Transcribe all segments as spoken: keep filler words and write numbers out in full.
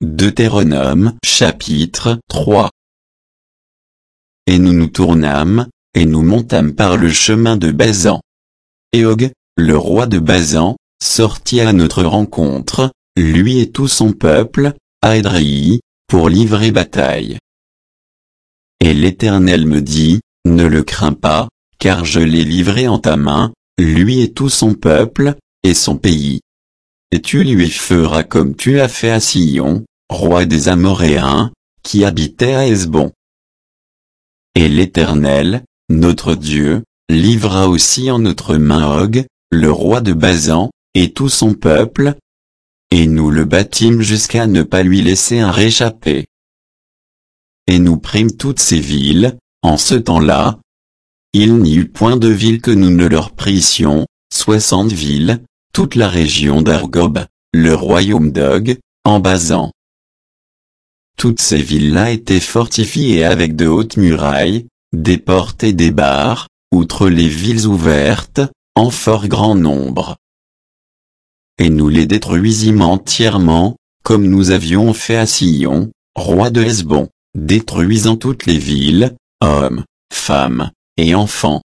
Deutéronome chapitre trois. Et nous nous tournâmes, et nous montâmes par le chemin de Basan. Et Og, le roi de Basan, sortit à notre rencontre, lui et tout son peuple, à Édréi, pour livrer bataille. Et l'Éternel me dit, ne le crains pas, car je l'ai livré en ta main, lui et tout son peuple, et son pays. Et tu lui feras comme tu as fait à Sihon, roi des Amoréens, qui habitait à Hesbon. Et l'Éternel, notre Dieu, livra aussi en notre main Og, le roi de Basan, et tout son peuple, et nous le battîmes jusqu'à ne pas lui laisser un réchappé. Et nous prîmes toutes ces villes, en ce temps-là. Il n'y eut point de ville que nous ne leur prissions, soixante villes, toute la région d'Argob, le royaume d'Og, en Basan. Toutes ces villes-là étaient fortifiées avec de hautes murailles, des portes et des barres, outre les villes ouvertes, en fort grand nombre. Et nous les détruisîmes entièrement, comme nous avions fait à Sihon, roi de Hesbon, détruisant toutes les villes, hommes, femmes, et enfants.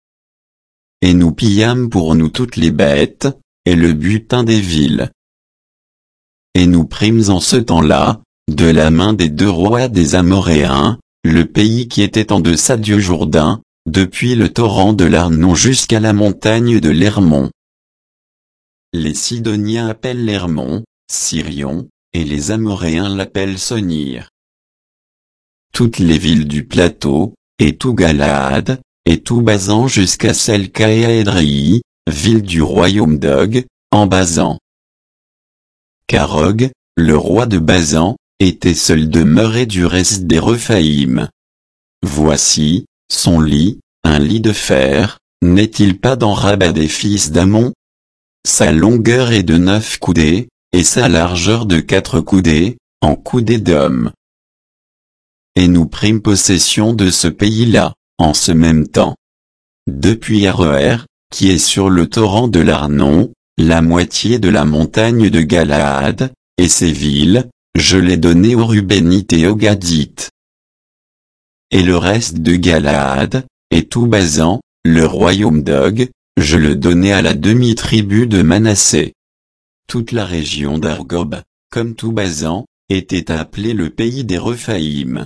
Et nous pillâmes pour nous toutes les bêtes, et le butin des villes. Et nous prîmes en ce temps-là, de la main des deux rois des Amoréens, le pays qui était en deçà du Jourdain, depuis le torrent de l'Arnon jusqu'à la montagne de l'Hermon. Les Sidoniens appellent l'Hermon, Sirion, et les Amoréens l'appellent Sonir. Toutes les villes du plateau, et tout Galaad, et tout Basan jusqu'à Selka et à Édréi, ville du royaume d'Og, en Basan. Car Og, le roi de Basan, était seul demeuré du reste des Rephaïm. Voici, son lit, un lit de fer, n'est-il pas dans Rabba des fils d'Ammon? Sa longueur est de neuf coudées, et sa largeur de quatre coudées, en coudées d'homme. Et nous prîmes possession de ce pays-là, en ce même temps. Depuis Aroer, qui est sur le torrent de l'Arnon, la moitié de la montagne de Galaad, et ses villes, je l'ai donné aux Rubénites et aux Gadites. Et le reste de Galaad, et tout Basan, le royaume d'Og, je le donnai à la demi-tribu de Manassé. Toute la région d'Argob, comme tout Basan, était appelée le pays des Rephaïm.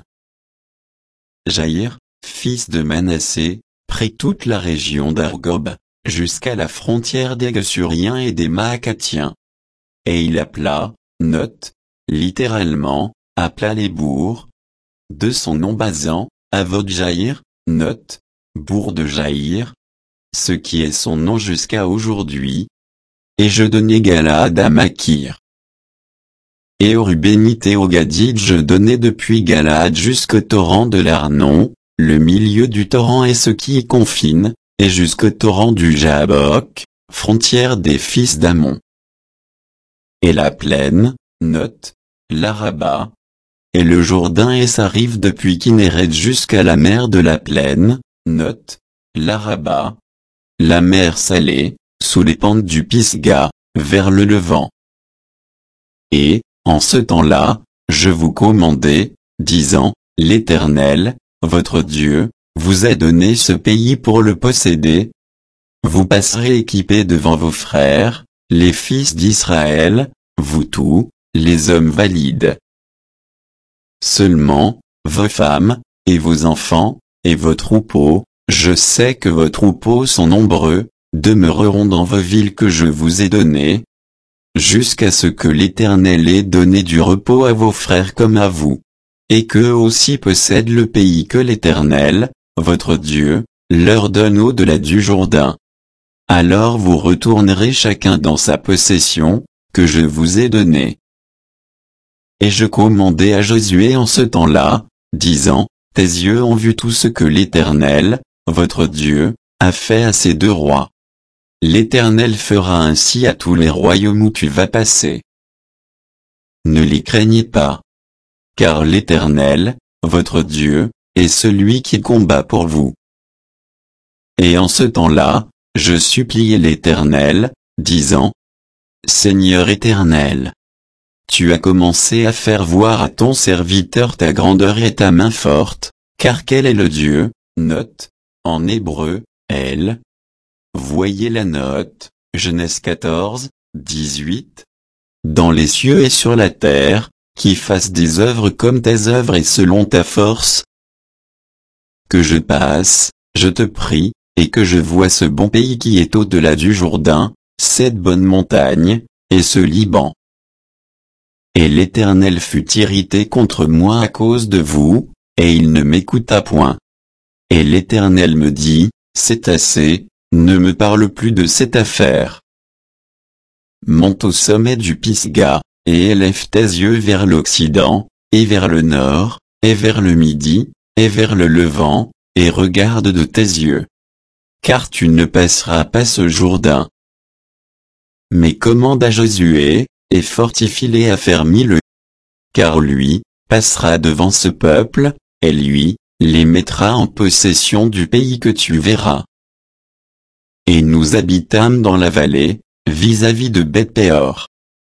Jaïr, fils de Manassé, prit toute la région d'Argob, jusqu'à la frontière des Geshuriens et des Maacathiens. Et il appela, note, littéralement, appela les bourgs, de son nom Basan, Avod Jaïr, note, bourg de Jaïr, ce qui est son nom jusqu'à aujourd'hui. Et je donnai Galaad à Makir. Et aux Rubénites et aux Gadites je donnai depuis Galaad jusqu'au torrent de l'Arnon, le milieu du torrent et ce qui y confine, et jusqu'au torrent du Jabok, frontière des fils d'Ammon. Et la plaine, note, l'Araba, et le Jourdain et sa rive depuis Kinneret jusqu'à la mer de la plaine, note, l'Araba, la mer salée, sous les pentes du Pisga, vers le levant. Et, en ce temps-là, je vous commandai, disant, l'Éternel, votre Dieu, vous a donné ce pays pour le posséder. Vous passerez équipés devant vos frères, les fils d'Israël, vous tous, les hommes valides. Seulement, vos femmes, et vos enfants, et vos troupeaux, je sais que vos troupeaux sont nombreux, demeureront dans vos villes que je vous ai données, jusqu'à ce que l'Éternel ait donné du repos à vos frères comme à vous, et qu'eux aussi possèdent le pays que l'Éternel, votre Dieu, leur donne au-delà du Jourdain. Alors vous retournerez chacun dans sa possession, que je vous ai donnée. Et je commandai à Josué en ce temps-là, disant, tes yeux ont vu tout ce que l'Éternel, votre Dieu, a fait à ces deux rois. L'Éternel fera ainsi à tous les royaumes où tu vas passer. Ne les craignez pas. Car l'Éternel, votre Dieu, est celui qui combat pour vous. Et en ce temps-là, je suppliai l'Éternel, disant, Seigneur éternel, tu as commencé à faire voir à ton serviteur ta grandeur et ta main forte, car quel est le Dieu, note, en hébreu, El. Voyez la note, Genèse quatorze, dix-huit. Dans les cieux et sur la terre, qui fasse des œuvres comme tes œuvres et selon ta force. Que je passe, je te prie, et que je voie ce bon pays qui est au-delà du Jourdain, cette bonne montagne, et ce Liban. Et l'Éternel fut irrité contre moi à cause de vous, et il ne m'écouta point. Et l'Éternel me dit, c'est assez, ne me parle plus de cette affaire. Monte au sommet du Pisga, et élève tes yeux vers l'Occident, et vers le Nord, et vers le Midi, et vers le Levant, et regarde de tes yeux. Car tu ne passeras pas ce Jourdain. Mais commande à Josué, et fortifie-les à fermer-le. Car lui, passera devant ce peuple, et lui, les mettra en possession du pays que tu verras. Et nous habitâmes dans la vallée, vis-à-vis de Beth-péor.